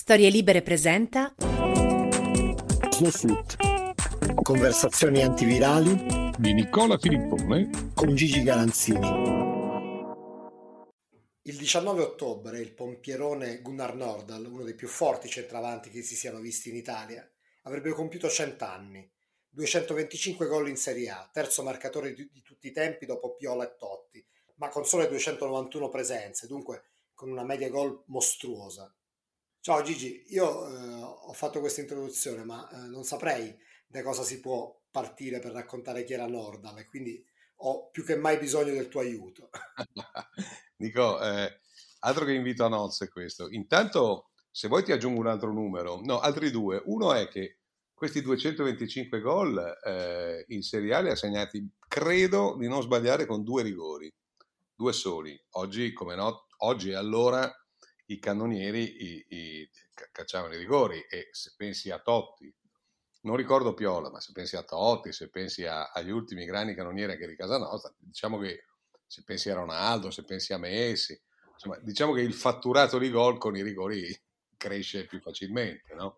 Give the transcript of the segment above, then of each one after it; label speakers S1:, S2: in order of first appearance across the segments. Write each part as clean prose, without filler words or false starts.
S1: Storie Libere presenta
S2: Snowfloot. Conversazioni antivirali
S3: di Nicola Filippone
S2: con Gigi Galanzini. Il 19 ottobre il pompierone Gunnar Nordahl, uno dei più forti centravanti che si siano visti in Italia, avrebbe compiuto 100 anni, 225 gol in Serie A, terzo marcatore di tutti i tempi dopo Piola e Totti, ma con sole 291 presenze, dunque con una media gol mostruosa. Ciao Gigi, io ho fatto questa introduzione, ma non saprei da cosa si può partire per raccontare chi era Nordahl e quindi ho più che mai bisogno del tuo aiuto.
S3: Dico, altro che invito a nozze questo. Intanto, se vuoi ti aggiungo un altro numero, no, altri due. Uno è che questi 225 gol in Serie A li ha segnati, credo di non sbagliare, con due rigori, due soli. Oggi, come no, oggi e allora i cannonieri cacciavano i rigori, e se pensi a Totti, non ricordo Piola, ma se pensi a Totti, se pensi agli ultimi grandi cannonieri anche di casa nostra, diciamo che se pensi a Ronaldo, se pensi a Messi, insomma, diciamo che il fatturato di gol con i rigori cresce più facilmente, no?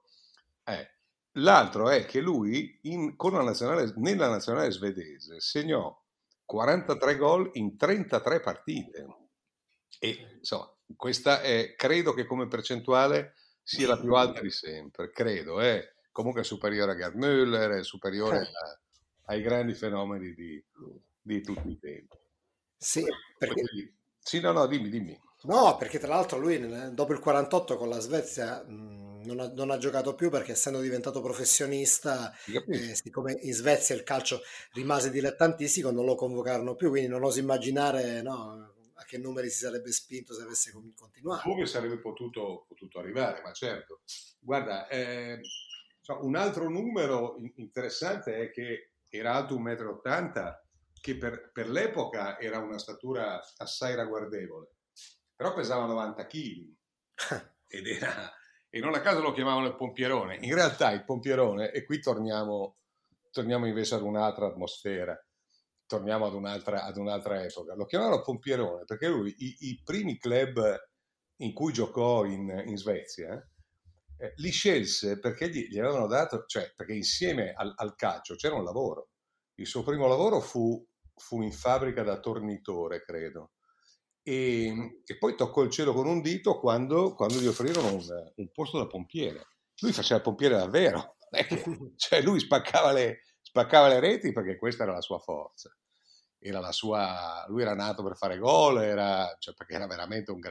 S3: L'altro è che lui nella nazionale svedese segnò 43 gol in 33 partite e insomma questa è, credo che come percentuale sia la più alta di sempre, credo, comunque è superiore a Gerd Müller, è superiore ai grandi fenomeni di tutti i tempi.
S2: Sì, perché,
S3: Sì, no, dimmi.
S2: no, perché tra l'altro lui dopo il 48 con la Svezia non ha giocato più perché essendo diventato professionista,
S3: Ti capisco?
S2: siccome in Svezia il calcio rimase dilettantistico, non lo convocarono più, quindi non oso immaginare, no, a che numeri si sarebbe spinto se avesse continuato.
S3: Dove sarebbe potuto arrivare, ma certo. Guarda, un altro numero interessante è che era alto 1,80 m, che per l'epoca era una statura assai ragguardevole, però pesava 90 kg e non a caso lo chiamavano il pompierone. In realtà il pompierone, e qui torniamo invece ad un'altra atmosfera, torniamo ad un'altra epoca, lo chiamavano pompierone perché lui i primi club in cui giocò in Svezia li scelse perché gli avevano dato, cioè perché insieme al calcio c'era un lavoro. Il suo primo lavoro fu in fabbrica da tornitore, credo, e poi toccò il cielo con un dito quando gli offrirono un posto da pompiere. Lui faceva il pompiere davvero, non è che, cioè lui spaccava le reti perché questa era la sua forza. Lui era nato per fare gol, cioè perché era veramente un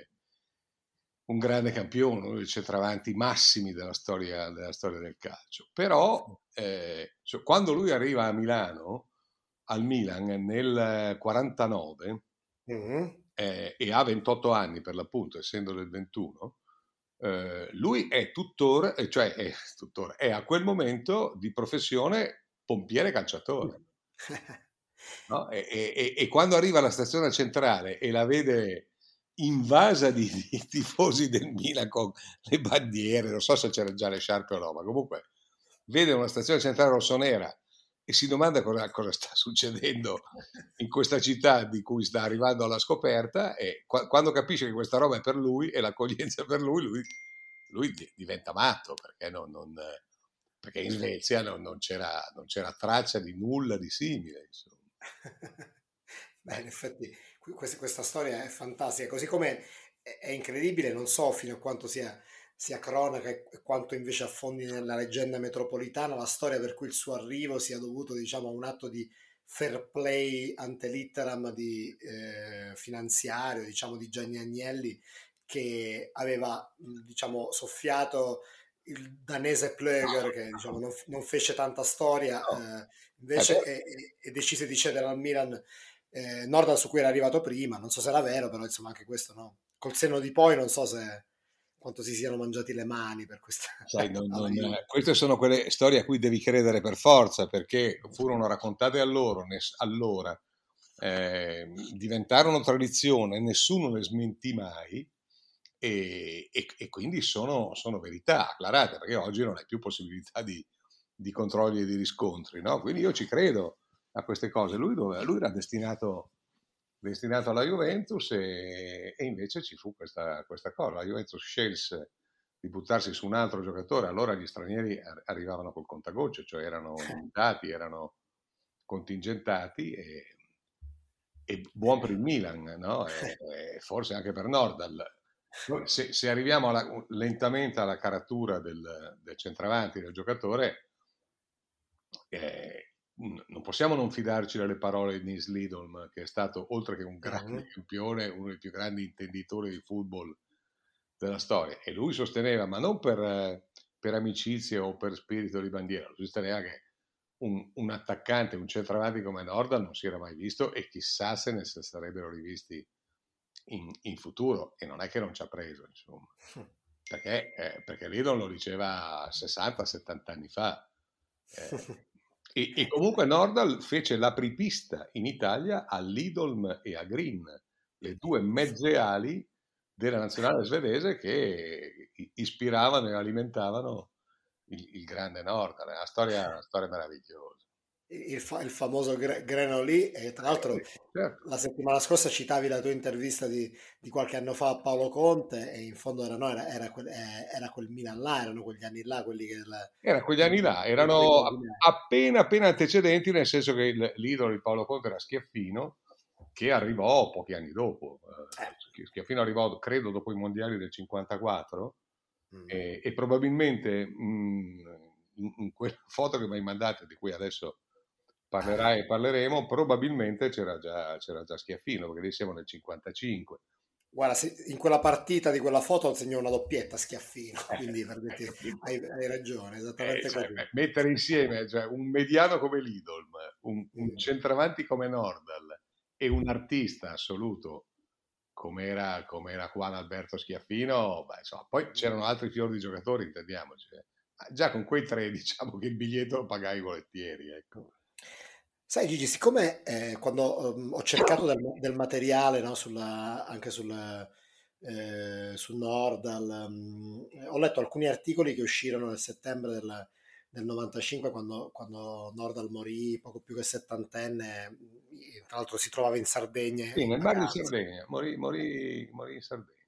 S3: grande campione, uno dei centravanti massimi della storia del calcio. Però cioè, quando lui arriva a Milano, al Milan nel 49,
S2: Mhm.
S3: e ha 28 anni per l'appunto, essendo del 21, lui è tuttora, è a quel momento di professione pompiere calciatore. No? E quando arriva alla stazione centrale e la vede invasa di tifosi del Milan con le bandiere, non so se c'erano già le sciarpe o no, ma comunque vede una stazione centrale rossonera e si domanda cosa sta succedendo in questa città di cui sta arrivando alla scoperta, e quando capisce che questa roba è per lui e l'accoglienza è per lui diventa matto perché perché in Svezia non c'era traccia di nulla di simile, insomma.
S2: Beh, in effetti questa storia è fantastica, così come è incredibile, non so fino a quanto sia cronaca e quanto invece affondi nella leggenda metropolitana la storia per cui il suo arrivo sia dovuto, diciamo, a un atto di fair play ante litteram finanziario, diciamo, di Gianni Agnelli, che aveva, diciamo, soffiato il danese Plöger, che diciamo, non fece tanta storia,
S3: No.
S2: invece e decise di cedere al Milan Nordahl, su cui era arrivato prima. Non so se era vero, però insomma anche questo no. Col senno di poi non so se quanto si siano mangiati le mani per questa
S3: Sai,
S2: alla Juve.
S3: queste sono quelle storie a cui devi credere per forza, perché furono raccontate allora, diventarono tradizione, nessuno le smentì mai, e quindi sono verità acclarate, perché oggi non hai più possibilità di controlli e di riscontri, no? Quindi io ci credo a queste cose. Lui era destinato alla Juventus, e invece ci fu questa cosa. La Juventus scelse di buttarsi su un altro giocatore, allora gli stranieri arrivavano col contagocce, cioè erano limitati, erano contingentati e buon per il Milan, no? E forse anche per Nordal. Se arriviamo lentamente alla caratura del centravanti, del giocatore, non possiamo non fidarci delle parole di Nils Lidholm, che è stato, oltre che un grande campione, uno dei più grandi intenditori di football della storia. E lui sosteneva, ma non per amicizia o per spirito di bandiera, lui sosteneva che un attaccante, un centravanti come Nordal non si era mai visto e chissà se ne sarebbero rivisti in futuro, e non è che non ci ha preso, insomma, perché Lidl lo diceva 60-70 anni fa. E comunque Nordal fece l'apripista in Italia a Lidholm e a Green, le due mezze ali della nazionale svedese che ispiravano e alimentavano il grande Nordal. È una storia meravigliosa.
S2: Il famoso Greno lì, e tra l'altro
S3: Certo.
S2: la settimana scorsa citavi la tua intervista di qualche anno fa a Paolo Conte, e in fondo era quel Milan là, erano quegli anni là, quelli
S3: Era quegli
S2: che
S3: anni là, erano appena antecedenti, nel senso che l'idolo di Paolo Conte era Schiaffino, che arrivò pochi anni dopo. Schiaffino arrivò, credo, dopo i mondiali del 54, e probabilmente in quella foto che mi hai mandato, di cui adesso parlerai e parleremo, probabilmente c'era già Schiaffino, perché lì siamo nel 55.
S2: Guarda, in quella partita di quella foto segnò una doppietta Schiaffino, quindi
S3: Capito?
S2: hai ragione, esattamente
S3: Cioè,
S2: così.
S3: mettere insieme, cioè, un mediano come Lidl, un centravanti come Nordal e un artista assoluto come era Juan Alberto Schiaffino, beh, insomma, poi c'erano altri fiori di giocatori, intendiamoci. Già con quei tre, diciamo che il biglietto lo pagai volentieri, ecco.
S2: Sai Gigi, siccome quando ho cercato del materiale, no, anche sul Nordal, ho letto alcuni articoli che uscirono nel settembre del 95, quando Nordal morì, poco più che settantenne, tra l'altro si trovava in Sardegna
S3: Sì,
S2: in
S3: nel mar di
S2: vacanza.
S3: Sardegna, morì in Sardegna.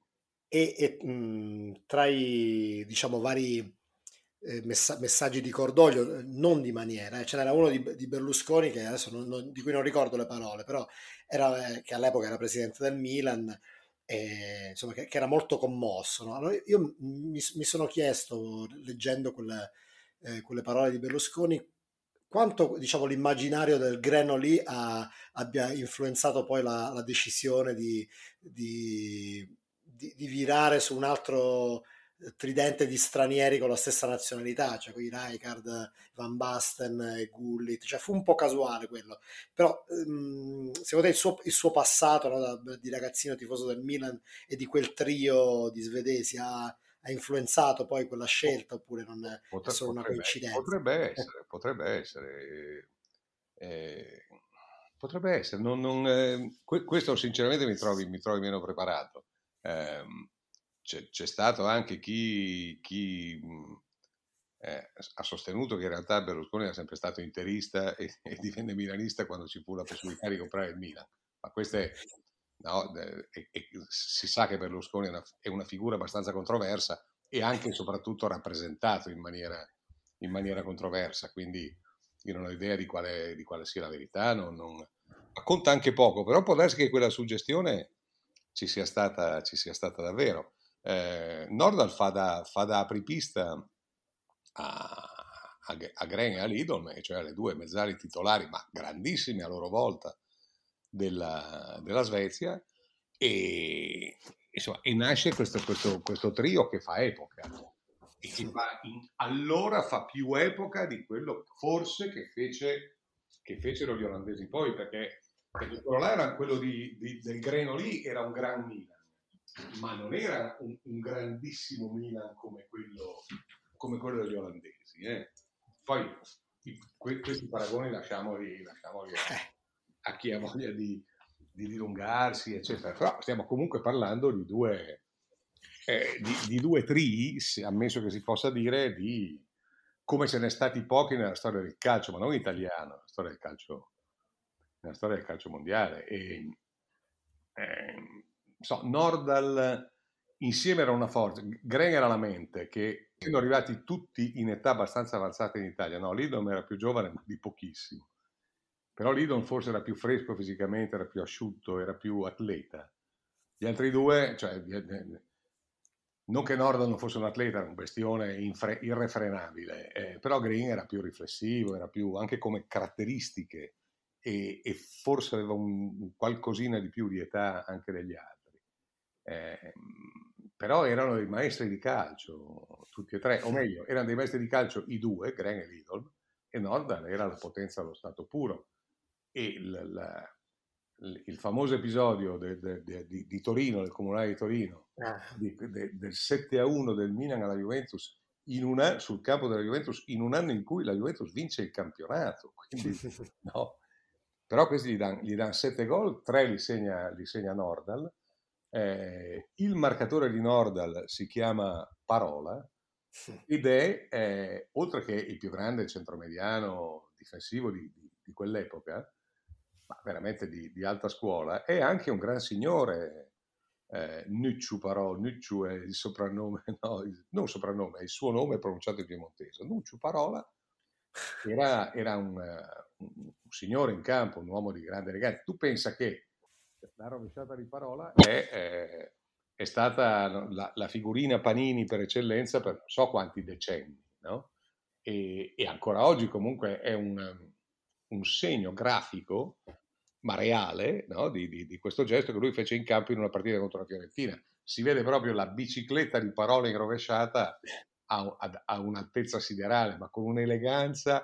S2: Tra i, diciamo, vari messaggi di cordoglio, non di maniera, ce n'era uno di Berlusconi che adesso di cui non ricordo le parole, però che all'epoca era presidente del Milan, insomma, che era molto commosso, no? Allora io mi sono chiesto, leggendo quelle parole di Berlusconi, quanto, diciamo, l'immaginario del Greno lì abbia influenzato poi la decisione di virare su un altro tridente di stranieri con la stessa nazionalità, cioè con i Rijkaard, Van Basten e Gullit, cioè fu un po' casuale quello, però secondo te il suo passato, no, di ragazzino tifoso del Milan e di quel trio di svedesi ha influenzato poi quella scelta, oppure non è solo una coincidenza?
S3: Potrebbe essere. eh, Potrebbe essere. Questo sinceramente mi trovi meno preparato. C'è stato anche chi ha sostenuto che in realtà Berlusconi era sempre stato interista e divenne milanista quando ci fu la possibilità di comprare il Milan. Ma queste, no, si sa che Berlusconi è una figura abbastanza controversa e anche e soprattutto rappresentato in maniera controversa, quindi io non ho idea di quale sia la verità, ma conta anche poco, però può darsi che quella suggestione ci sia stata davvero. Nordal fa da apripista a Gren e a Lidl, cioè alle due mezzali titolari, ma grandissimi a loro volta, della Svezia, e, insomma, e nasce questo trio che fa epoca. E allora fa più epoca di quello forse che fecero gli olandesi poi, perché quello là era quello del Greno lì, era un gran Milan, ma non era un grandissimo Milan come quello degli olandesi. Poi questi paragoni lasciamoli a chi ha voglia di dilungarsi, eccetera. Però stiamo comunque parlando di due trii, ammesso che si possa dire, di come ce n'è stati pochi nella storia del calcio, ma non italiano, nella storia del calcio mondiale. Nordal insieme era una forza. Gren era la mente, che sono arrivati tutti in età abbastanza avanzata in Italia. No, Lidl era più giovane, ma di pochissimo. Però Lidl forse era più fresco fisicamente, era più asciutto, era più atleta. Gli altri due, cioè, non che Nordal non fosse un atleta, era un bestione irrefrenabile, però Green era più riflessivo, era più anche come caratteristiche e forse aveva un qualcosina di più di età anche degli altri. Eh, Però erano dei maestri di calcio, tutti e tre, o meglio, erano dei maestri di calcio i due, Green e Lidl, e Nordal era la potenza allo stato puro. E il famoso episodio di Torino, del Comunale di Torino, del 7-1 del Milan alla Juventus sul campo della Juventus in un anno in cui la Juventus vince il campionato. Quindi, no. Però questi gli danno 7 gol, 3 li segna Nordal. Il marcatore di Nordal si chiama Parola ed è, oltre che il più grande centromediano difensivo di quell'epoca, ma veramente di alta scuola, è anche un gran signore. Nucciu Parola, Nucciu è il soprannome, no, non soprannome, è il suo nome pronunciato in piemontese. Nucciu Parola era un signore in campo, un uomo di grande eleganza. Tu pensa che la rovesciata di Parola è stata la figurina Panini per eccellenza per non so quanti decenni, no? E ancora oggi comunque è un segno grafico, ma reale, no? di questo gesto che lui fece in campo in una partita contro la Fiorentina. Si vede proprio la bicicletta di Parola in rovesciata a un'altezza siderale, ma con un'eleganza,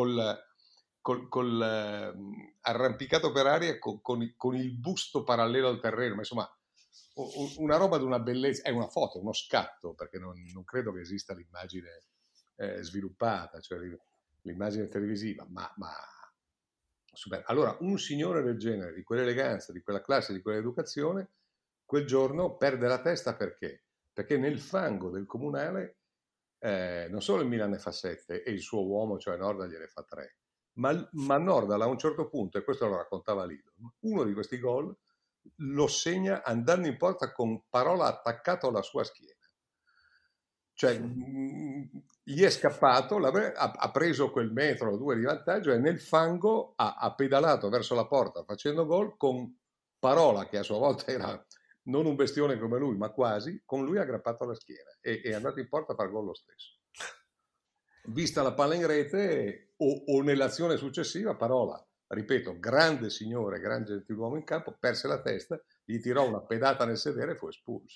S3: col arrampicato per aria, con il busto parallelo al terreno, ma insomma una roba di una bellezza, è una foto, uno scatto, perché non credo che esista l'immagine sviluppata, cioè l'immagine televisiva, ma super. Allora, un signore del genere, di quell'eleganza, di quella classe, di quell'educazione, quel giorno perde la testa perché? Perché nel fango del comunale non solo il Milan ne fa 7 e il suo uomo, cioè Nordal, gliene fa 3, ma Nordal a un certo punto, e questo lo raccontava Lido, uno di questi gol lo segna andando in porta con Parola attaccato alla sua schiena. Cioè, gli è scappato, ha preso quel metro o due di vantaggio e nel fango ha pedalato verso la porta facendo gol con Parola, che a sua volta era non un bestione come lui, ma quasi, con lui aggrappato alla schiena e è andato in porta a far gol lo stesso. Vista la palla in rete o nell'azione successiva, Parola, ripeto, grande signore, grande gentiluomo in campo, perse la testa, gli tirò una pedata nel sedere e fu espulso.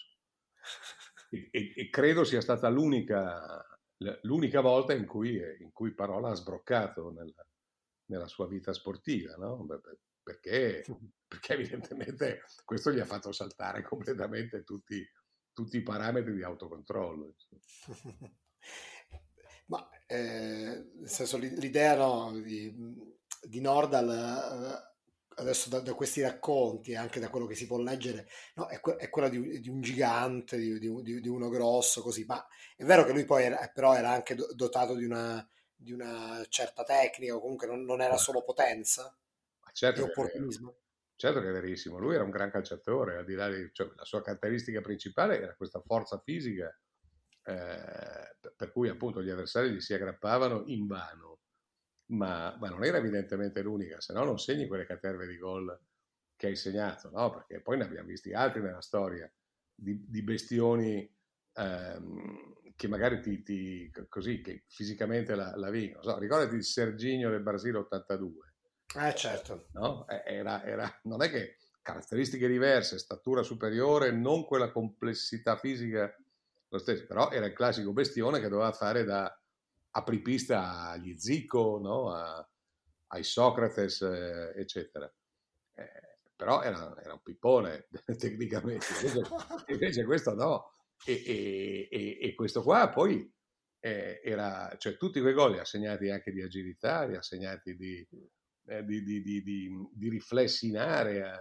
S3: E credo sia stata l'unica volta in cui Parola ha sbroccato nella sua vita sportiva, no? Perché evidentemente questo gli ha fatto saltare completamente tutti i parametri di autocontrollo.
S2: Ma nel senso l'idea no, di Nordal adesso da questi racconti e anche da quello che si può leggere no, è quella di un gigante, di uno grosso così, ma è vero che lui poi però era anche dotato di una certa tecnica o comunque non era solo potenza
S3: Ma
S2: e
S3: certo che è vero,
S2: opportunismo.
S3: certo che è verissimo. Lui era un gran calciatore, al di là cioè, la sua caratteristica principale era questa forza fisica, per cui appunto gli avversari gli si aggrappavano invano, ma non era evidentemente l'unica, se no non segni quelle caterve di gol che hai segnato, no? Perché poi ne abbiamo visti altri nella storia, di bestioni che magari così, che fisicamente la vincono. So, ricordati il Serginho del Brasile 82.
S2: Certo.
S3: No? Non è che caratteristiche diverse, statura superiore, non quella complessità fisica lo stesso, però era il classico bestione che doveva fare da apripista agli Zico, no? Ai Socrates, eccetera. Però era un pippone tecnicamente, invece questo no. E questo qua poi cioè tutti quei gol li ha segnati anche di agilità, li ha segnati di riflessi in area.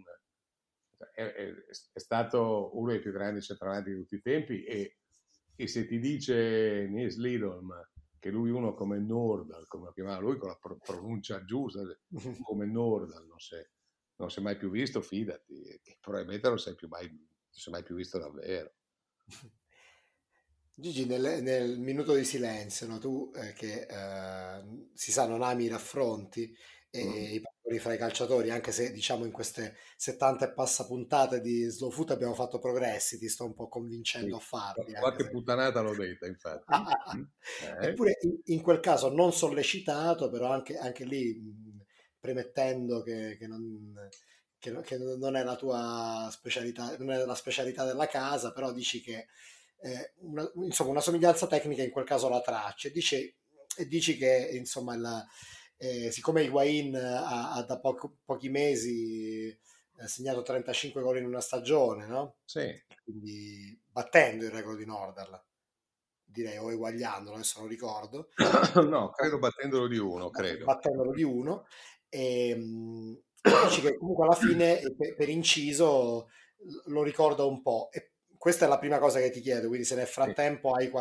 S3: È stato uno dei più grandi centravanti di tutti i tempi e se ti dice Nils Lidholm che lui uno come Nordal, come lo chiamava lui con la pronuncia giusta, come Nordal, non si è mai più visto, fidati, che probabilmente non si è mai più visto davvero.
S2: Gigi, nel minuto di silenzio, no, tu che si sa non ami i raffronti
S3: Mm.
S2: e i paragoni fra i calciatori, anche se diciamo in queste 70 e passa puntate di Slow Foot abbiamo fatto progressi, ti sto un po' convincendo
S3: Sì.
S2: a farli, anche
S3: Qualche
S2: se...
S3: puttanata l'ho detta, infatti. Mm.
S2: Eppure in quel caso non sollecitato, però anche lì premettendo che non è la tua specialità, non è la specialità della casa, però dici che insomma, una somiglianza tecnica in quel caso la traccia e dici che insomma siccome Higuain ha da pochi mesi segnato 35 gol in una stagione, no?
S3: Sì.
S2: Quindi battendo il record di Nordal, direi, o eguagliandolo, adesso non ricordo,
S3: No, credo battendolo di uno, credo.
S2: battendolo di uno, e dici che comunque alla fine per inciso lo ricorda un po'. E questa è la prima cosa che ti chiedo, quindi se nel
S3: Sì.
S2: frattempo hai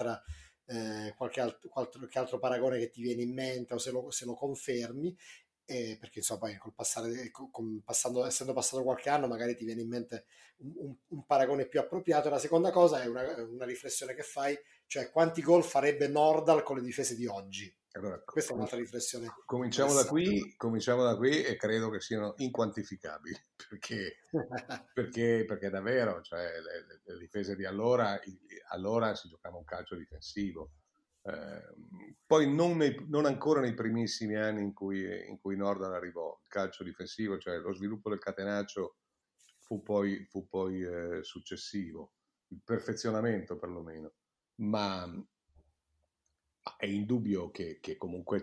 S2: qualche altro paragone che ti viene in mente o se lo confermi, perché insomma poi col passare, essendo passato qualche anno magari ti viene in mente un paragone più appropriato. E la seconda cosa è una riflessione che fai, cioè quanti gol farebbe Nordal con le difese di oggi?
S3: Allora,
S2: Questa è un'altra riflessione interessante.
S3: cominciamo da qui e credo che siano inquantificabili, perché davvero, cioè, le difese di allora si giocava un calcio difensivo. Poi non ancora nei primissimi anni in cui Nordal arrivò, il calcio difensivo, cioè lo sviluppo del catenaccio fu poi successivo, il perfezionamento perlomeno, ma è indubbio che comunque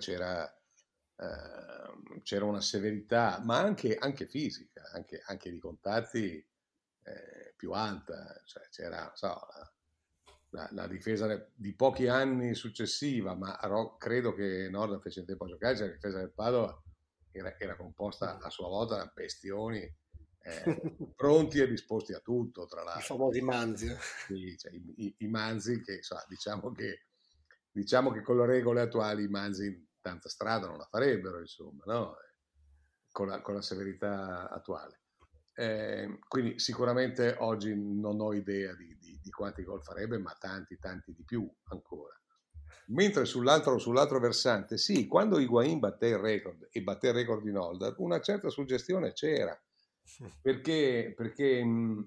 S3: c'era una severità, ma anche fisica, anche di contatti più alta, cioè c'era, so, la difesa di pochi anni successiva, ma credo che Norden fece in tempo a giocare, cioè la difesa del Padova era composta a sua volta da bestioni pronti e disposti a tutto, tra
S2: I
S3: l'altro.
S2: famosi manzi.
S3: Sì, cioè, i manzi che diciamo che con le regole attuali i manzi tanta strada non la farebbero, insomma, no? Con la severità attuale. Quindi sicuramente oggi non ho idea di quanti gol farebbe, ma tanti, tanti di più ancora. Mentre sull'altro versante, sì, quando Higuain batté il record e batté il record di Nolda, una certa suggestione c'era, perché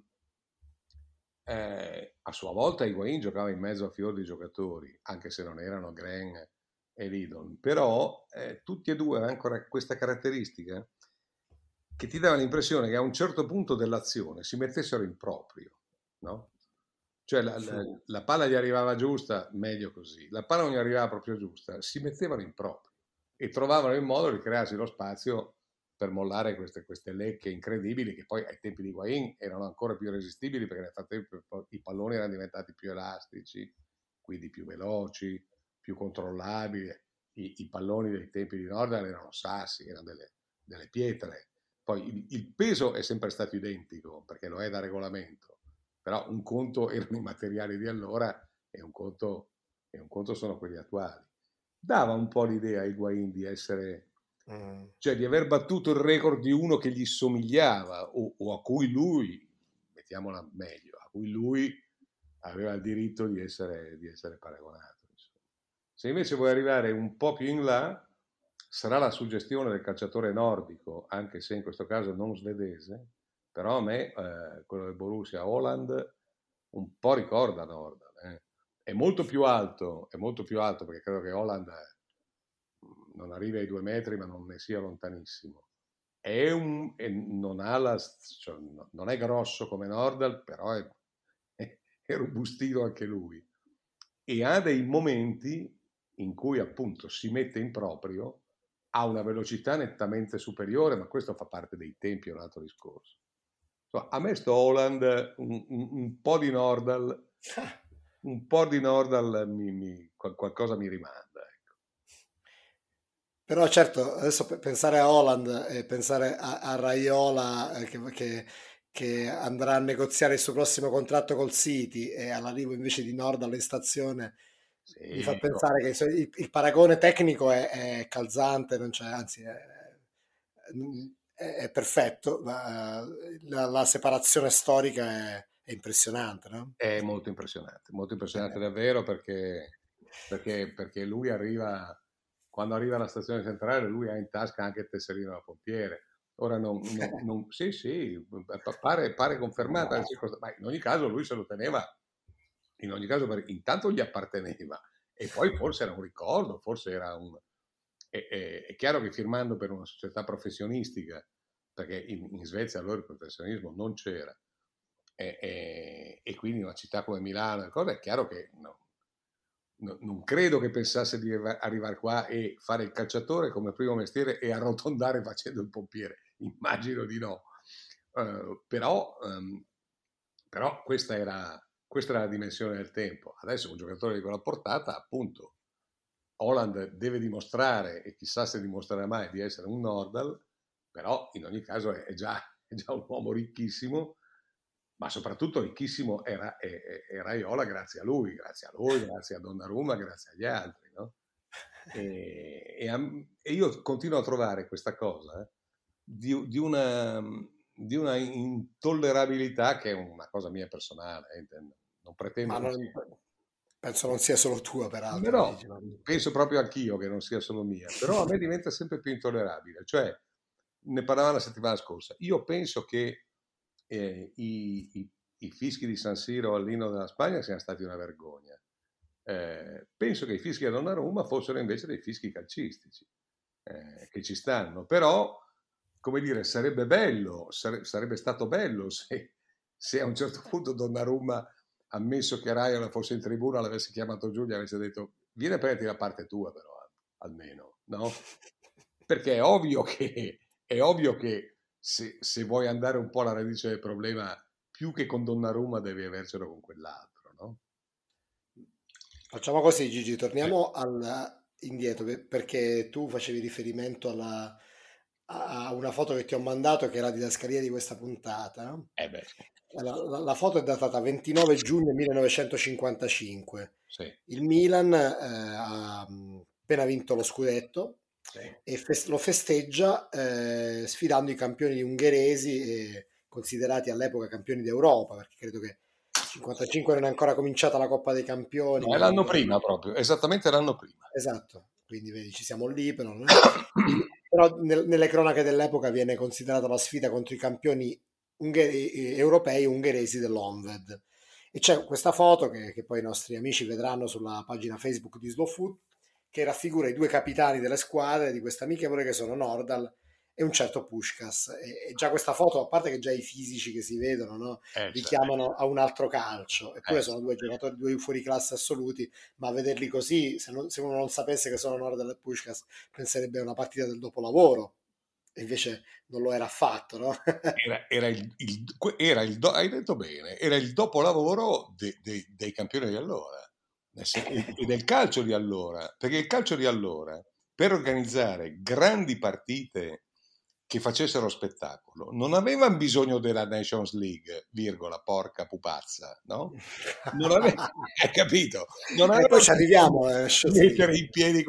S3: a sua volta Higuain giocava in mezzo a fior di giocatori, anche se non erano Gren e Lidon, però tutti e due avevano ancora questa caratteristica che ti dava l'impressione che a un certo punto dell'azione si mettessero in proprio, no? Cioè la palla gli arrivava giusta, meglio così. La palla non gli arrivava proprio giusta, si mettevano in proprio e trovavano il modo di crearsi lo spazio per mollare queste lecche incredibili che poi ai tempi di Higuain erano ancora più irresistibili perché nel frattempo i palloni erano diventati più elastici, quindi più veloci, più controllabili. I palloni dei tempi di Nordal erano sassi, erano delle pietre. Poi il peso è sempre stato identico perché lo è da regolamento, però un conto erano i materiali di allora e un conto sono quelli attuali. Dava un po' l'idea a Higuain di essere,
S2: Mm.
S3: cioè di aver battuto il record di uno che gli somigliava o a cui lui, mettiamola meglio, a cui lui aveva il diritto di essere paragonato. Insomma. Se invece vuoi arrivare un po' più in là, sarà la suggestione del calciatore nordico, anche se in questo caso non svedese, però a me quello del Borussia Holland un po' ricorda Nordal. È molto più alto perché credo che Holland non arrivi ai 2 metri, ma non ne sia lontanissimo. Non ha cioè, non è grosso come Nordal, però è robustino anche lui. E ha dei momenti in cui appunto si mette in proprio, ha una velocità nettamente superiore, ma questo fa parte dei tempi, è un altro discorso. Insomma, a me sto Holland, un po' di Nordal, qualcosa mi rimanda. Ecco.
S2: Però certo, adesso pensare a Holland e pensare a Raiola che andrà a negoziare il suo prossimo contratto col City e all'arrivo invece di Nordal in stazione, mi fa
S3: Sì,
S2: pensare che il paragone tecnico è calzante, non c'è, anzi è perfetto, ma la separazione storica è è impressionante, no?
S3: È molto impressionante davvero perché lui arriva, quando arriva alla stazione centrale, lui ha in tasca anche il tesserino da pompiere. Ora sì, sì, pare confermata la circostanza, ma in ogni caso lui se lo teneva, in ogni caso intanto gli apparteneva e poi forse era un ricordo, forse era un... È chiaro che firmando per una società professionistica, perché in Svezia allora il professionismo non c'era, e quindi in una città come Milano, è chiaro che non credo che pensasse di arrivare qua e fare il calciatore come primo mestiere e arrotondare facendo il pompiere. Immagino di no. Però questa era la dimensione del tempo. Adesso un giocatore di quella portata, appunto, Haaland deve dimostrare, e chissà se dimostrerà mai, di essere un Nordahl, però in ogni caso è già un uomo ricchissimo, ma soprattutto ricchissimo era Raiola grazie a lui, grazie a Donnarumma, grazie agli altri, no? E io continuo a trovare questa cosa di una intollerabilità che è una cosa mia personale, non pretendo.
S2: Ma penso non sia solo tua, peraltro,
S3: Però
S2: Gigi.
S3: penso proprio anch'io che non sia solo mia, però a me diventa sempre più intollerabile. Cioè, ne parlavamo la settimana scorsa, io penso che i fischi di San Siro all'inno della Spagna siano stati una vergogna. Penso che i fischi a Donnarumma fossero invece dei fischi calcistici, che ci stanno. Però, come dire, sarebbe bello, sarebbe stato bello se a un certo punto Donnarumma, ammesso che Raiola fosse in tribuna, l'avesse chiamato giù, gli avesse detto vieni a prenderti la parte tua però, almeno, no? Perché è ovvio che se vuoi andare un po' alla radice del problema, più che con Donnarumma devi avercelo con quell'altro, no?
S2: Facciamo così, Gigi, torniamo indietro, perché tu facevi riferimento a una foto che ti ho mandato, che era la didascalia di questa puntata.
S3: Beh,
S2: La foto è datata 29 giugno 1955.
S3: sì,
S2: Il Milan ha appena vinto lo scudetto
S3: sì.
S2: e lo festeggia sfidando i campioni ungheresi, considerati all'epoca campioni d'Europa, perché credo che 55 non è ancora cominciata la Coppa dei Campioni,
S3: No, è
S2: ma
S3: l'anno
S2: comunque...
S3: prima proprio, esattamente l'anno prima.
S2: Esatto, quindi vedi, ci siamo lì, però nelle cronache dell'epoca viene considerata la sfida contro i campioni europei ungheresi dell'Onved. E c'è questa foto che poi i nostri amici vedranno sulla pagina Facebook di Slow Food, che raffigura i due capitani delle squadre di questa amichevole, che sono Nordal e un certo Puskás. E già questa foto, a parte che già i fisici che si vedono, no,
S3: Certo.
S2: richiamano a un altro calcio, eppure sono
S3: Certo.
S2: due giocatori, due fuoriclasse assoluti, ma a vederli così, se uno non sapesse che sono Nordal e Puskás, penserebbe a una partita del dopolavoro, e invece non lo era affatto, no?
S3: Hai detto bene, era il dopolavoro dei campioni di allora e del calcio di allora, perché il calcio di allora, per organizzare grandi partite che facessero spettacolo, non avevano bisogno della Nations League, virgola, porca pupazza, no? Non aveva, hai capito? Non
S2: E poi
S3: aveva
S2: ci arriviamo
S3: di mettere in piedi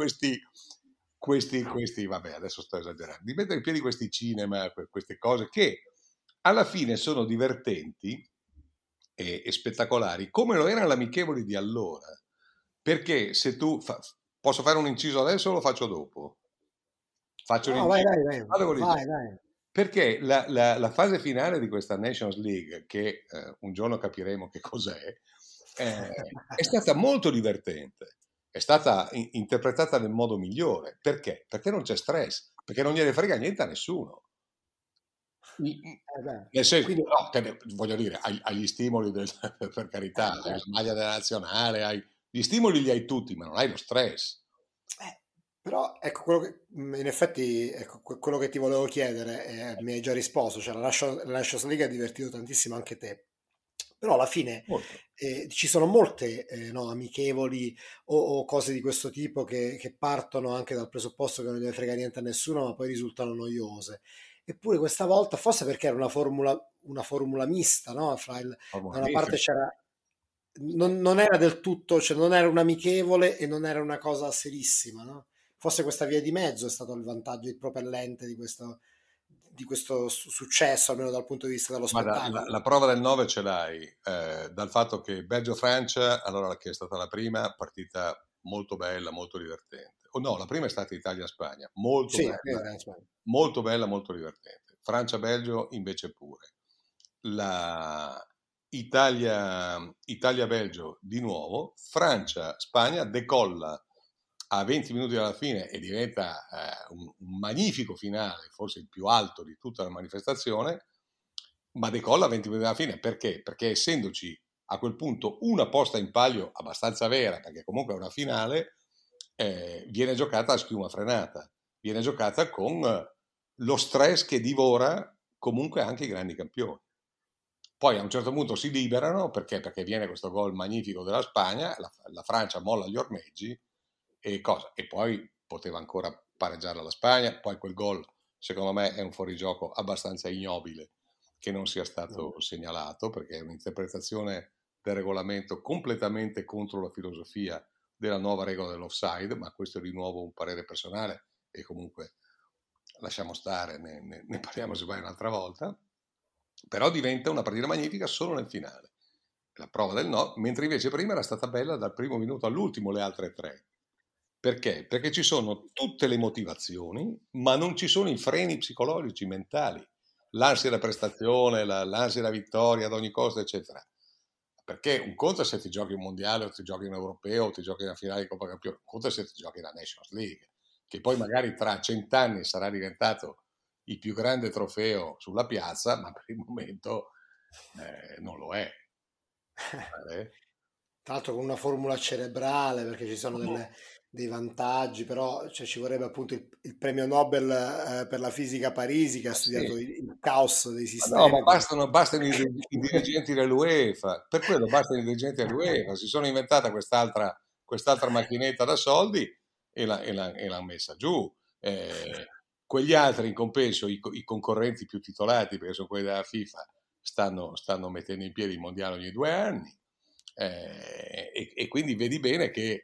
S3: vabbè, adesso sto esagerando, di mettere in piedi questi cinema, queste cose che alla fine sono divertenti e spettacolari, come lo erano l'amichevoli di allora. Perché se tu posso fare un inciso adesso o lo faccio dopo? Faccio un
S2: No, vai,
S3: inciso.
S2: vai,
S3: Vado con
S2: vai,
S3: l'inciso.
S2: vai.
S3: Perché la fase finale di questa Nations League, che un giorno capiremo che cos'è, è stata molto divertente, è stata interpretata nel modo migliore. Perché? Perché non c'è stress, perché non gliene frega niente a nessuno. Nel senso,
S2: Quindi,
S3: no, voglio dire, agli stimoli per carità, hai la
S2: certo.
S3: maglia della nazionale, gli stimoli li hai tutti, ma non hai lo stress.
S2: Però ecco quello che in effetti ecco, quello che ti volevo chiedere, mi hai già risposto, cioè la Nations League ha divertito tantissimo anche te, però alla fine
S3: Molto.
S2: ci sono molte no, amichevoli o cose di questo tipo che partono anche dal presupposto che non gliene frega niente a nessuno, ma poi risultano noiose. Eppure questa volta, forse perché era una formula mista, no? Da una parte c'era, non era del tutto, cioè non era un amichevole e non era una cosa serissima, no? Forse questa via di mezzo è stato il vantaggio, il propellente di questo successo, almeno dal punto di vista dello
S3: Guarda,
S2: spettacolo.
S3: la prova del 9 ce l'hai, dal fatto che Belgio-Francia, allora che è stata la prima partita molto bella, molto divertente. O no, la prima è stata Italia-Spagna,
S2: Sì, insomma.
S3: molto bella, molto divertente. Francia-Belgio invece pure. La Italia-Belgio di nuovo, Francia-Spagna decolla a 20 minuti dalla fine e diventa un magnifico finale, forse il più alto di tutta la manifestazione, ma decolla a 20 minuti dalla fine. Perché? Perché essendoci a quel punto una posta in palio abbastanza vera, perché comunque è una finale, viene giocata a schiuma frenata, viene giocata con lo stress che divora comunque anche i grandi campioni. Poi a un certo punto si liberano perché viene questo gol magnifico della Spagna, la Francia molla gli ormeggi e poi poteva ancora pareggiare la Spagna, poi quel gol secondo me è un fuorigioco abbastanza ignobile che non sia stato segnalato perché è un'interpretazione del regolamento completamente contro la filosofia della nuova regola dell'offside, ma questo è di nuovo un parere personale e comunque lasciamo stare, ne parliamo se vai un'altra volta, però diventa una partita magnifica solo nel finale, la prova del no, mentre invece prima era stata bella dal primo minuto all'ultimo le altre tre. Perché? Perché ci sono tutte le motivazioni, ma non ci sono i freni psicologici, mentali, l'ansia da prestazione, l'ansia da vittoria ad ogni costo, eccetera. Perché un conto è se ti giochi un mondiale o ti giochi un europeo o ti giochi una finale di Coppa Campione, un conto è se ti giochi la Nations League, che poi magari tra 100 anni sarà diventato il più grande trofeo sulla piazza, ma per il momento non lo è.
S2: Tra l'altro con una formula cerebrale, perché ci sono dei vantaggi, però cioè, ci vorrebbe appunto il premio Nobel per la fisica a Parisi, che ha
S3: Sì.
S2: studiato il caos dei
S3: Ma no, ma
S2: sistemi.
S3: bastano i dirigenti dell'UEFA, per quello bastano i dirigenti dell'UEFA, si sono inventata quest'altra macchinetta da soldi e l'hanno messa giù. Quegli altri in compenso, i concorrenti più titolati, perché sono quelli della FIFA, stanno mettendo in piedi il mondiale ogni 2 anni e quindi vedi bene che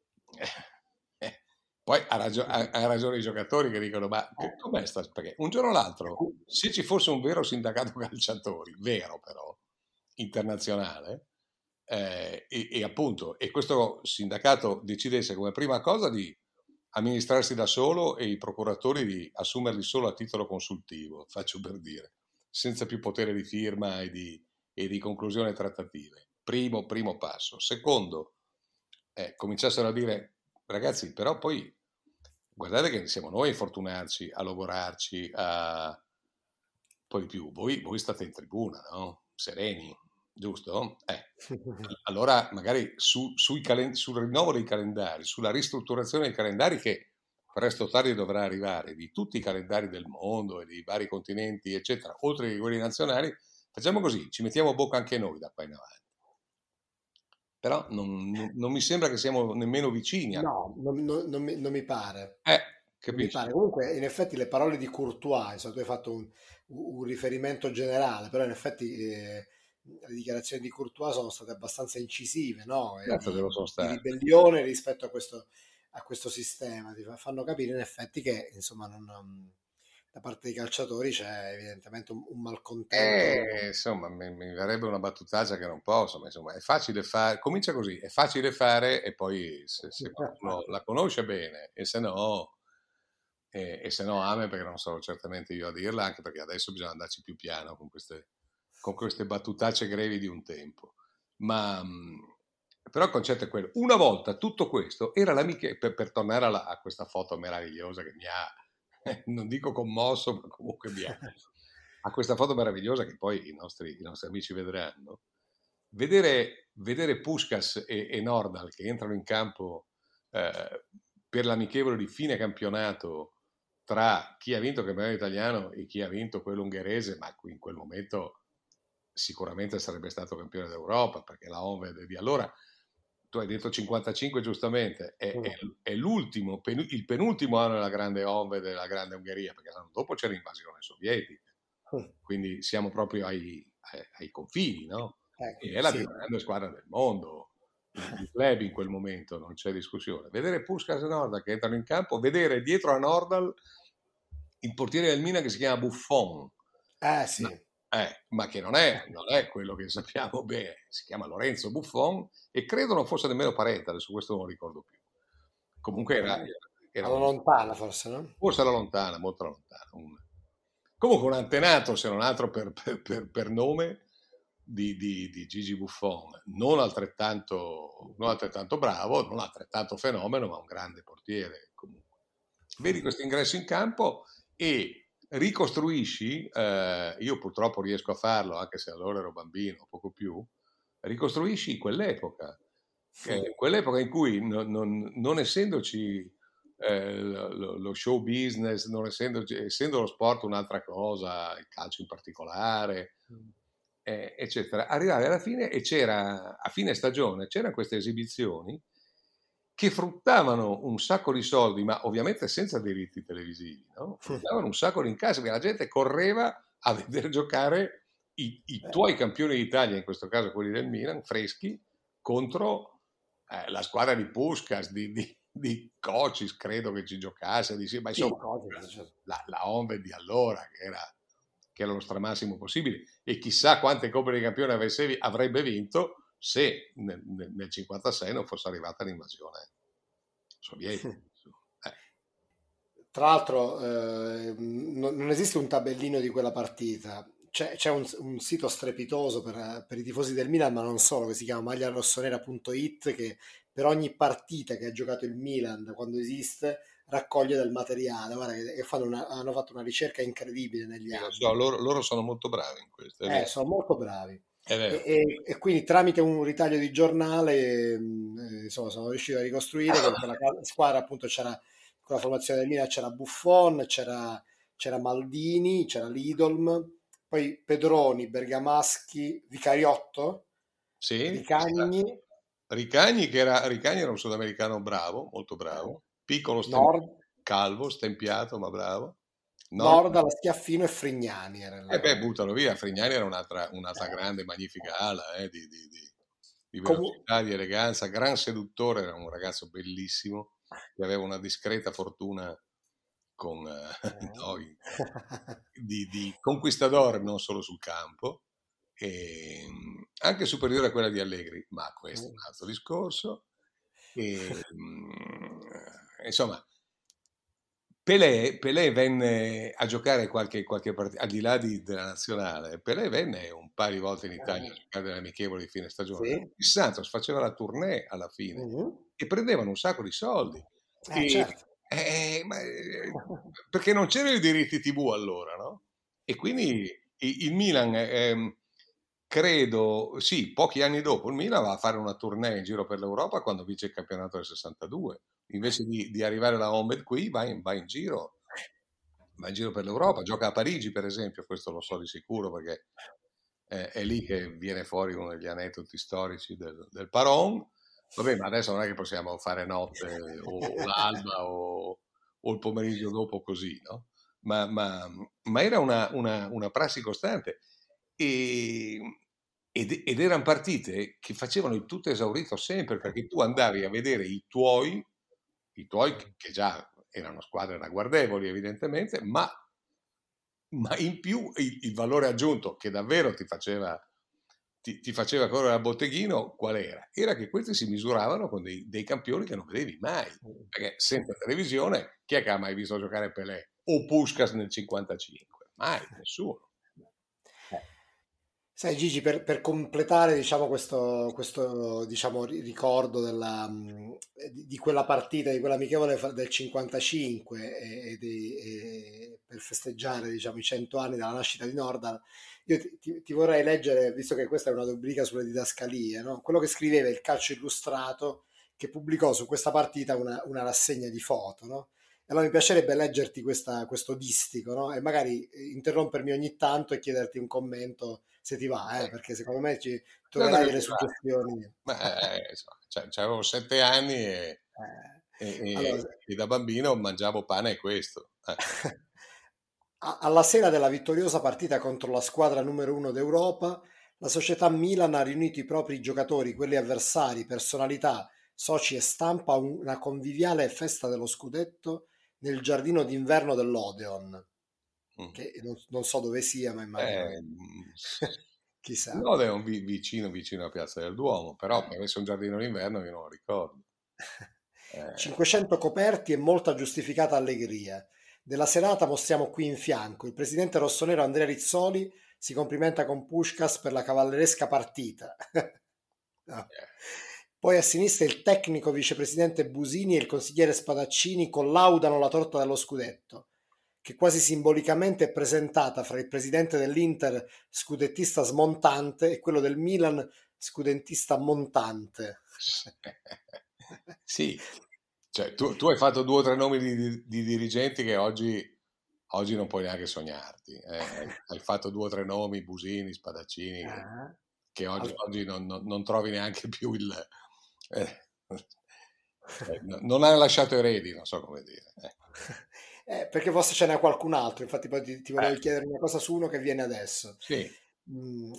S3: poi ha ragione i giocatori che dicono ma com'è sta, perché un giorno o l'altro se ci fosse un vero sindacato calciatori, vero però, internazionale, appunto, e questo sindacato decidesse come prima cosa di amministrarsi da solo e i procuratori di assumerli solo a titolo consultivo, faccio per dire, senza più potere di firma e di conclusione trattative. Primo passo. Secondo, cominciassero a dire, ragazzi, però poi guardate che siamo noi a infortunarci, a logorarci, a poi di più, voi state in tribuna, no? Sereni, giusto? Allora magari sul rinnovo dei calendari, sulla ristrutturazione dei calendari che presto o tardi dovrà arrivare, di tutti i calendari del mondo e di vari continenti, eccetera, oltre che quelli nazionali, facciamo così, ci mettiamo a bocca anche noi da qua in avanti. Però non mi sembra che siamo nemmeno vicini a...
S2: No, non mi pare. Non mi
S3: Capisci?
S2: pare. Comunque, in effetti, le parole di Courtois, insomma, tu hai fatto un riferimento generale, però in effetti le dichiarazioni di Courtois sono state abbastanza incisive, no? E
S3: Certo che lo sono
S2: di
S3: stati.
S2: ribellione rispetto a questo sistema. Fanno capire in effetti che, insomma, da parte dei calciatori c'è evidentemente un malcontento.
S3: Insomma, mi verrebbe una battutaccia che non posso, ma insomma, è facile fare, comincia così, è facile fare e poi se qualcuno la conosce bene e se no amen perché non sono certamente io a dirla, anche perché adesso bisogna andarci più piano con queste battutacce grevi di un tempo. Ma però il concetto è quello. Una volta tutto questo era l'amiche, per tornare a questa foto meravigliosa che mi ha, non dico commosso, ma comunque a questa foto meravigliosa che poi i nostri amici vedranno, vedere Puskás e Nordal che entrano in campo per l'amichevole di fine campionato tra chi ha vinto il campionato italiano e chi ha vinto quello ungherese, ma in quel momento sicuramente sarebbe stato campione d'Europa, perché la Honved di allora, tu hai detto 55 giustamente, è l'ultimo, il penultimo anno della grande Honved della grande Ungheria, perché l'anno dopo c'è l'invasione sovietica, quindi siamo proprio ai confini, no? E è la più
S2: Sì.
S3: grande squadra del mondo, il club in quel momento, non c'è discussione. Vedere Puskás e Nordal che entrano in campo, vedere dietro a Nordal il portiere del Milan che si chiama Buffon,
S2: Sì.
S3: ma che non è quello che sappiamo bene, si chiama Lorenzo Buffon e credo non fosse nemmeno parente, adesso questo non lo ricordo più. Comunque era
S2: Alla lontana forse, no?
S3: forse alla lontana, molto alla lontana. Comunque un antenato, se non altro per nome, di Gigi Buffon, non altrettanto bravo, non altrettanto fenomeno, ma un grande portiere comunque. Vedi questo ingresso in campo e ricostruisci, io purtroppo riesco a farlo, anche se allora ero bambino, poco più, ricostruisci quell'epoca in cui non essendoci lo show business, non essendo lo sport un'altra cosa, il calcio in particolare, eccetera, arrivare alla fine e c'era, a fine stagione, c'erano queste esibizioni che fruttavano un sacco di soldi, ma ovviamente senza diritti televisivi, no? Fruttavano un sacco di incassi, perché la gente correva a vedere giocare i tuoi campioni d'Italia, in questo caso quelli del Milan, freschi, contro la squadra di Puskás, di Kocis, credo che ci giocasse, ma
S2: Sì,
S3: insomma la Honved di allora, che era lo stramassimo possibile, e chissà quante Coppe dei Campioni avrebbe vinto se nel 56 non fosse arrivata l'invasione sovietica.
S2: Tra l'altro non esiste un tabellino di quella partita, c'è un sito strepitoso per i tifosi del Milan, ma non solo, che si chiama magliarossonera.it, che per ogni partita che ha giocato il Milan, quando esiste, raccoglie del materiale. Guarda, hanno fatto una ricerca incredibile negli
S3: Lo so,
S2: anni.
S3: loro sono molto bravi in questo, è vero.
S2: Sono molto bravi.
S3: È vero.
S2: E quindi tramite un ritaglio di giornale, insomma, sono riuscito a ricostruire che in quella squadra appunto c'era, con la formazione del Milan c'era Buffon, c'era Maldini, c'era Lidolm, poi Pedroni, Bergamaschi, Vicariotto,
S3: Sì,
S2: Ricagni,
S3: Ricagni era un sudamericano bravo, molto bravo, piccolo,
S2: Nord,
S3: calvo, stempiato, ma bravo. Nord,
S2: Nordala, Schiaffino e Frignani. Era
S3: buttalo via, Frignani era un'altra grande, magnifica ala di
S2: comu-
S3: velocità, di eleganza, gran seduttore, era un ragazzo bellissimo, che aveva una discreta fortuna con, no, di conquistador non solo sul campo, e anche superiore a quella di Allegri, ma questo è un altro discorso. E, insomma, Pelé venne a giocare qualche partita, al di là della nazionale, Pelé venne un paio di volte in Italia a giocare delle amichevoli di fine stagione.
S2: sì.
S3: Il Santos faceva la tournée alla fine
S2: Mhm.
S3: e prendevano un sacco di soldi. E,
S2: Certo.
S3: perché non c'erano i diritti TV allora, no? E quindi il Milan, credo, sì, pochi anni dopo, il Milan va a fare una tournée in giro per l'Europa quando vince il campionato del 62. Invece di arrivare alla Honved qui, va in giro per l'Europa, gioca a Parigi per esempio, questo lo so di sicuro perché è lì che viene fuori uno degli aneddoti storici del Paron. Vabbè, ma adesso non è che possiamo fare notte o l'alba o il pomeriggio dopo così, no? Ma era una prassi costante e, ed erano partite che facevano il tutto esaurito sempre perché tu andavi a vedere i tuoi che già erano squadre ragguardevoli evidentemente, ma in più il valore aggiunto che davvero ti faceva correre al botteghino qual era? Era che questi si misuravano con dei campioni che non vedevi mai, perché senza televisione chi è che ha mai visto giocare Pelé o Puskás nel 55? Mai, nessuno.
S2: Sai Gigi, per completare diciamo, questo diciamo, ricordo di quella partita, di quell'amichevole del 55 e per festeggiare diciamo, i 100 anni dalla nascita di Nordal, io ti vorrei leggere, visto che questa è una rubrica sulle didascalie, no? Quello che scriveva il Calcio Illustrato, che pubblicò su questa partita una rassegna di foto, no? E allora mi piacerebbe leggerti questo distico, no? E magari interrompermi ogni tanto e chiederti un commento se ti va, perché secondo me ci troverai delle suggestioni.
S3: Avevo 7 anni
S2: Allora,
S3: e da bambino mangiavo pane e questo.
S2: alla sera della vittoriosa partita contro la squadra numero uno d'Europa, la società Milan ha riunito i propri giocatori, quelli avversari, personalità, soci e stampa a una conviviale festa dello scudetto nel giardino d'inverno dell'Odeon.
S3: Mm.
S2: che non so dove sia, ma immagino che
S3: Mm,
S2: chissà.
S3: no, è vicino a Piazza del Duomo, però
S2: Eh.
S3: per essere un giardino d'inverno io non lo ricordo. Eh,
S2: 500 coperti e molta giustificata allegria. Della serata mostriamo qui in fianco. Il presidente rossonero Andrea Rizzoli si complimenta con Puskás per la cavalleresca partita. No. Poi a sinistra il tecnico vicepresidente Busini e il consigliere Spadaccini collaudano la torta dello scudetto, che quasi simbolicamente è presentata fra il presidente dell'Inter scudettista smontante e quello del Milan scudettista montante.
S3: sì, cioè, tu hai fatto 2 o 3 nomi di dirigenti che oggi non puoi neanche sognarti. Hai fatto 2 o 3 nomi, Busini, Spadaccini,
S2: Ah.
S3: che oggi,
S2: Al-
S3: oggi non trovi neanche più il... non hanno lasciato eredi, non so come dire.
S2: Perché forse ce n'è qualcun altro, infatti poi ti volevo
S3: Eh,
S2: chiedere una cosa su uno che viene adesso.
S3: sì.
S2: Mm,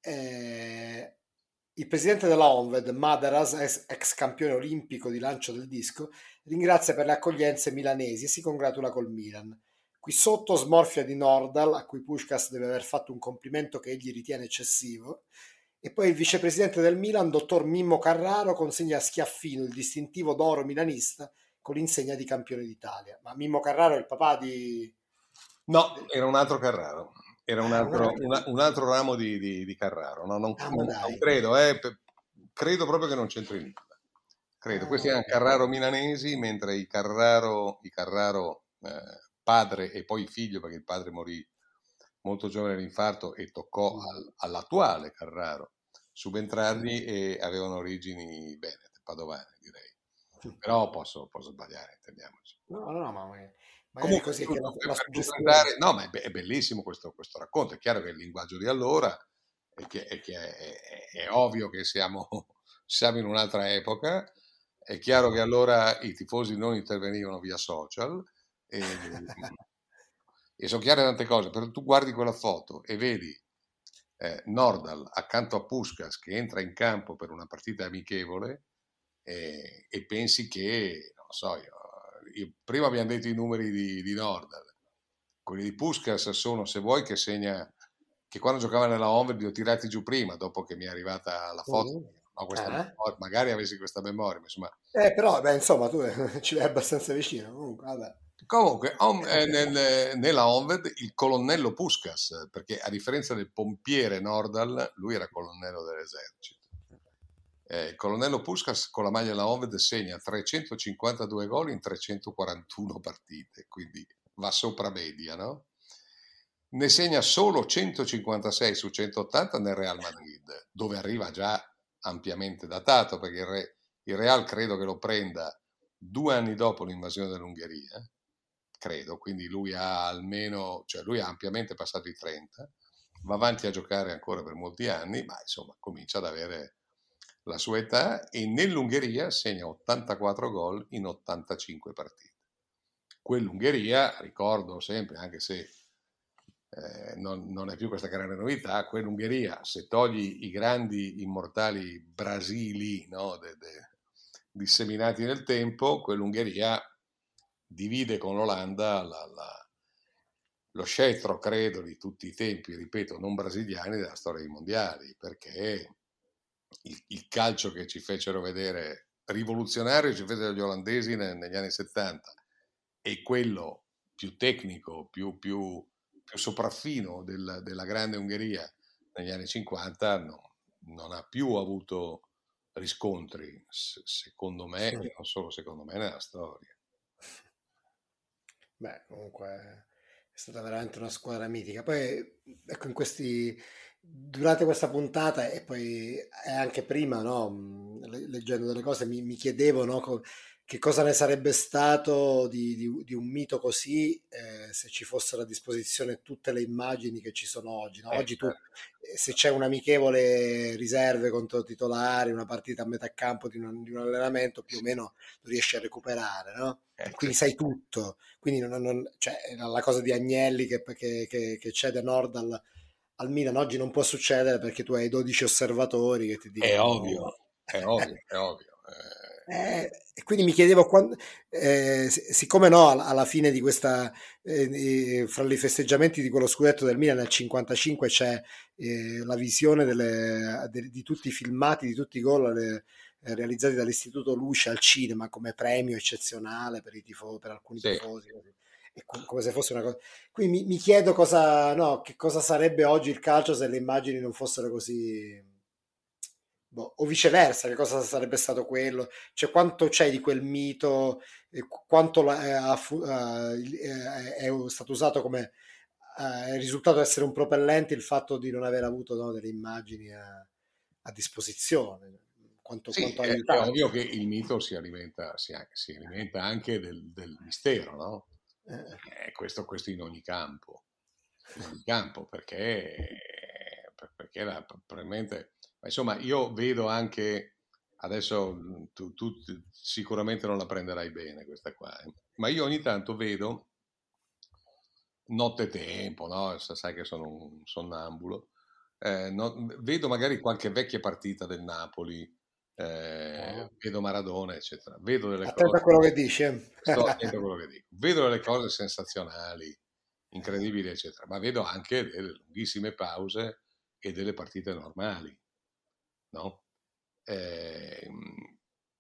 S2: il presidente della Onved, Madaras, ex campione olimpico di lancio del disco, ringrazia per le accoglienze milanesi e si congratula col Milan. Qui sotto smorfia di Nordal, a cui Puskás deve aver fatto un complimento che egli ritiene eccessivo, e poi il vicepresidente del Milan, dottor Mimmo Carraro, consegna a Schiaffino il distintivo d'oro milanista con l'insegna di campione d'Italia. Ma Mimmo Carraro è il papà di...
S3: No, era un altro Carraro, era un
S2: Ah, un
S3: altro,
S2: altro.
S3: un altro ramo di Carraro. No,
S2: Ah, ma
S3: non
S2: dai.
S3: credo, credo proprio che non c'entri nulla. Credo, questi
S2: Ah,
S3: erano
S2: ok.
S3: Carraro milanesi, mentre i Carraro padre e poi figlio, perché il padre morì molto giovane d'infarto e toccò
S2: Mm.
S3: all'attuale Carraro
S2: Sì.
S3: subentrargli e avevano origini venete, padovane direi. Però posso sbagliare, intendiamoci.
S2: No, no, ma magari
S3: Comunque,
S2: così è che
S3: appunto, per
S2: la suggestione...
S3: completare, no, ma è bellissimo questo racconto. È chiaro che il linguaggio di allora è che è ovvio che siamo in un'altra epoca. È chiaro che allora i tifosi non intervenivano via social e sono chiare tante cose. Però tu guardi quella foto e vedi Nordal accanto a Puskás che entra in campo per una partita amichevole e pensi che, non so, prima abbiamo detto i numeri di Nordal, quelli di Puskás sono, se vuoi, che segna, che quando giocava nella Honved li ho tirati giù prima, dopo che mi è arrivata la foto,
S2: Mm.
S3: non ho questa
S2: Ah.
S3: memoria, magari avessi questa memoria, ma insomma.
S2: Però, beh, insomma, tu ci vai abbastanza vicino. Comunque, vabbè.
S3: Comunque, nella Honved il colonnello Puskás, perché a differenza del pompiere Nordal, lui era colonnello dell'esercito. Il colonnello Puskás con la maglia della Honved segna 352 gol in 341 partite, quindi va sopra media, no? Ne segna solo 156 su 180 nel Real Madrid, dove arriva già ampiamente datato, perché il Real credo che lo prenda 2 anni dopo l'invasione dell'Ungheria, credo, quindi lui ha almeno, cioè lui ha ampiamente passato i 30, va avanti a giocare ancora per molti anni, ma insomma comincia ad avere la sua età e nell'Ungheria segna 84 gol in 85 partite. Quell'Ungheria, ricordo sempre, anche se non è più questa grande novità, quell'Ungheria, se togli i grandi immortali Brasili, no, disseminati nel tempo, quell'Ungheria divide con l'Olanda lo scettro, credo, di tutti i tempi, ripeto, non brasiliani, della storia dei mondiali, perché il calcio che ci fecero vedere rivoluzionario ci fecero gli olandesi negli anni 70 e quello più tecnico, più sopraffino della grande Ungheria negli anni 50 non ha più avuto riscontri, secondo me, e non solo secondo me, nella storia.
S2: Beh, comunque è stata veramente una squadra mitica. Poi, ecco, durante questa puntata e poi anche prima, no, leggendo delle cose, mi chiedevo, no, che cosa ne sarebbe stato di un mito così se ci fossero a disposizione tutte le immagini che ci sono oggi. No? Oggi tu,
S3: Certo.
S2: se c'è un amichevole riserve contro titolari, una partita a metà campo di un allenamento, più o
S3: Sì,
S2: meno lo riesci a recuperare, no? Quindi
S3: certo.
S2: sai tutto. Quindi cioè, la cosa di Agnelli che cede Nord al Milan oggi non può succedere perché tu hai 12 osservatori che ti
S3: È
S2: dicono...
S3: ovvio, è ovvio, è ovvio.
S2: E quindi mi chiedevo, siccome no, alla fine di questa, fra i festeggiamenti di quello scudetto del Milan nel 55 c'è la visione di tutti i filmati, di tutti i gol realizzati dall'Istituto Luce al cinema come premio eccezionale per per alcuni
S3: Sì.
S2: tifosi, così. Come se fosse una cosa. Quindi mi chiedo cosa, no, che cosa sarebbe oggi il calcio se le immagini non fossero così, boh, o viceversa, che cosa sarebbe stato quello? Cioè, quanto c'è di quel mito, quanto è stato usato come è risultato essere un propellente il fatto di non aver avuto, no, delle immagini a disposizione,
S3: Sì,
S2: quanto ha
S3: è
S2: aiutato.
S3: ovvio che il mito si alimenta anche del mistero, no? Questo in ogni campo, perché probabilmente, ma insomma, io vedo anche, adesso tu sicuramente non la prenderai bene questa qua, ma io ogni tanto vedo nottetempo, no? Sai che sono un sonnambulo, vedo magari qualche vecchia partita del Napoli,
S2: Ah.
S3: vedo Maradona, eccetera, vedo delle
S2: Attento a
S3: cose,
S2: quello che dici.
S3: sto attento a quello che dico, vedo delle cose sensazionali, incredibili, eccetera, ma vedo anche delle lunghissime pause e delle partite normali, no? Ehm,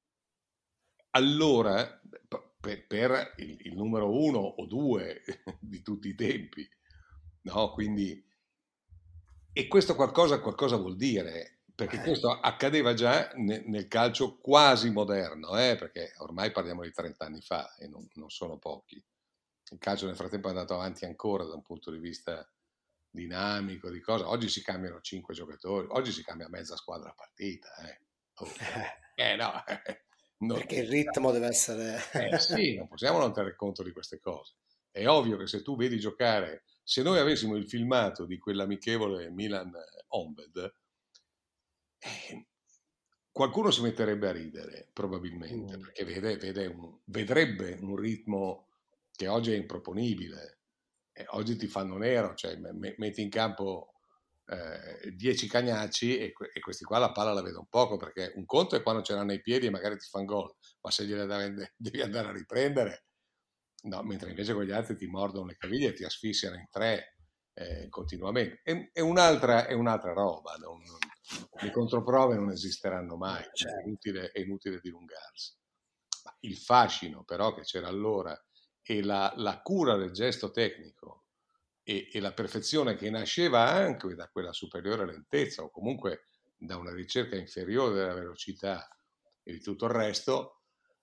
S3: allora, per il numero uno o due di tutti i tempi, no? Quindi, e questo qualcosa vuol dire, perché questo accadeva già nel calcio quasi moderno, perché ormai parliamo di 30 anni fa e non sono pochi. Il calcio nel frattempo è andato avanti ancora da un punto di vista dinamico, di cosa. Oggi si cambiano 5 giocatori, oggi si cambia mezza squadra a partita. Oh. No, non,
S2: Perché il ritmo deve essere.
S3: sì, non possiamo non tenere conto di queste cose. È ovvio che se tu vedi giocare, se noi avessimo il filmato di quell'amichevole Milan-Onved, eh, qualcuno si metterebbe a ridere, probabilmente,
S2: Mm.
S3: perché vedrebbe un ritmo che oggi è improponibile. Oggi ti fanno nero, cioè metti in campo 10 cagnacci e questi qua la palla la vedono poco, perché un conto è quando ce l'hanno nei piedi e magari ti fanno gol, ma se devi andare a riprendere, no, mentre invece con gli altri ti mordono le caviglie e ti asfissiano in tre continuamente. È un'altra roba, le controprove non esisteranno mai, quindi
S2: Certo.
S3: è inutile dilungarsi. Ma il fascino però che c'era allora e la cura del gesto tecnico e la perfezione che nasceva anche da quella superiore lentezza o comunque da una ricerca inferiore della velocità e di tutto il resto,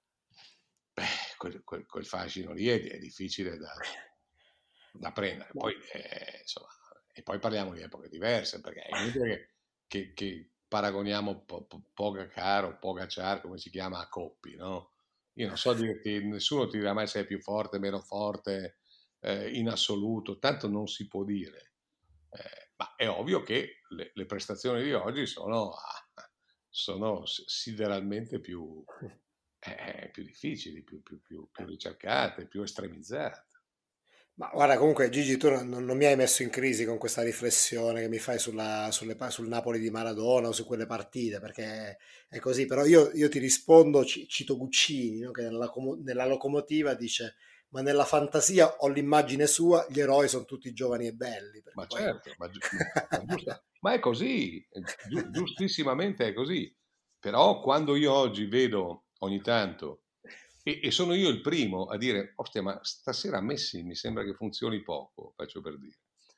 S3: quel fascino lì è difficile da prendere.
S2: Ma
S3: Poi, insomma, e poi parliamo di epoche diverse, perché è inutile che paragoniamo Pogacar o Pogacar, come si chiama, a Coppi, no? Io non so dirti, nessuno ti dirà mai se è più forte, meno forte, in assoluto, tanto non si può dire. Ma è ovvio che le prestazioni di oggi sono sideralmente più difficili, più ricercate, più estremizzate.
S2: Ma guarda, comunque Gigi, tu non mi hai messo in crisi con questa riflessione che mi fai sul Napoli di Maradona o su quelle partite, perché è così. Però io ti rispondo, cito Guccini, no, che nella locomotiva dice: Ma nella fantasia ho l'immagine sua, gli eroi sono tutti giovani e belli. Perché
S3: Ma
S2: poi.
S3: certo, ma è così, giustissimamente è così. Però quando io oggi vedo ogni tanto, e sono io il primo a dire, ostia, ma stasera a Messi mi sembra che funzioni poco, faccio per dire.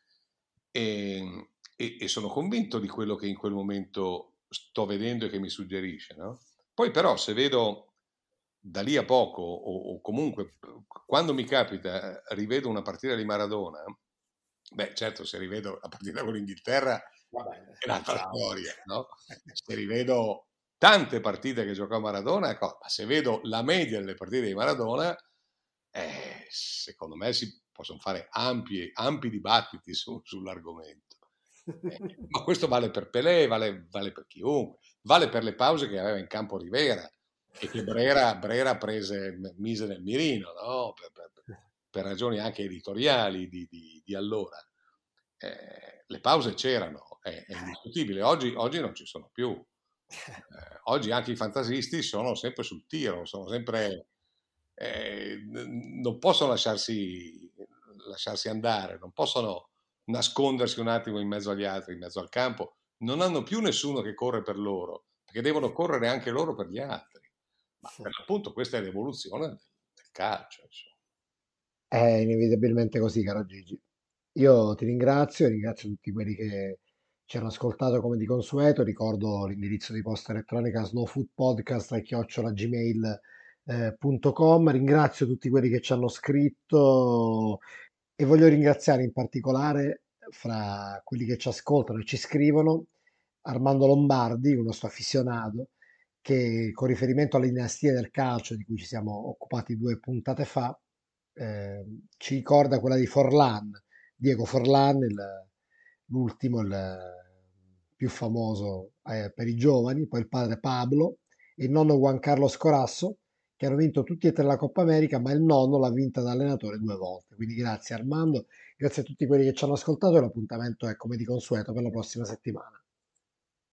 S3: E sono convinto di quello che in quel momento sto vedendo e che mi suggerisce, no? Poi però se vedo da lì a poco, o comunque quando mi capita, rivedo una partita di Maradona, beh, certo, se rivedo la partita con l'Inghilterra
S2: Vabbè,
S3: è un'altra
S2: ciao.
S3: storia, no? Se rivedo tante partite che giocò Maradona, ecco, ma se vedo la media delle partite di Maradona, secondo me si possono fare ampi dibattiti sull'argomento. Ma questo vale per Pelé, vale per chiunque, vale per le pause che aveva in campo Rivera e che Brera mise nel mirino, no? Per ragioni anche editoriali di allora. Le pause c'erano, è indiscutibile. Oggi non ci sono più. Oggi anche i fantasisti sono sempre sul tiro, sono sempre, non possono lasciarsi andare, non possono nascondersi un attimo in mezzo agli altri, in mezzo al campo. Non hanno più nessuno che corre per loro, perché devono correre anche loro per gli altri. Ma per l'appunto questa è l'evoluzione del calcio. Insomma.
S2: È inevitabilmente così, caro Gigi. Io ti ringrazio tutti quelli che ci hanno ascoltato come di consueto. Ricordo l'indirizzo di posta elettronica slowfoodpodcast@gmail.com. Ringrazio tutti quelli che ci hanno scritto e voglio ringraziare in particolare fra quelli che ci ascoltano e ci scrivono Armando Lombardi, un nostro aficionato, che con riferimento alle dinastie del calcio di cui ci siamo occupati 2 puntate fa, ci ricorda quella di Forlan, Diego Forlan, l'ultimo, il più famoso per i giovani, poi il padre Pablo e il nonno Juan Carlos Corasso, che hanno vinto tutti e tre la Coppa America, ma il nonno l'ha vinta da allenatore 2 volte. Quindi grazie Armando, grazie a tutti quelli che ci hanno ascoltato e l'appuntamento è come di consueto per la prossima settimana.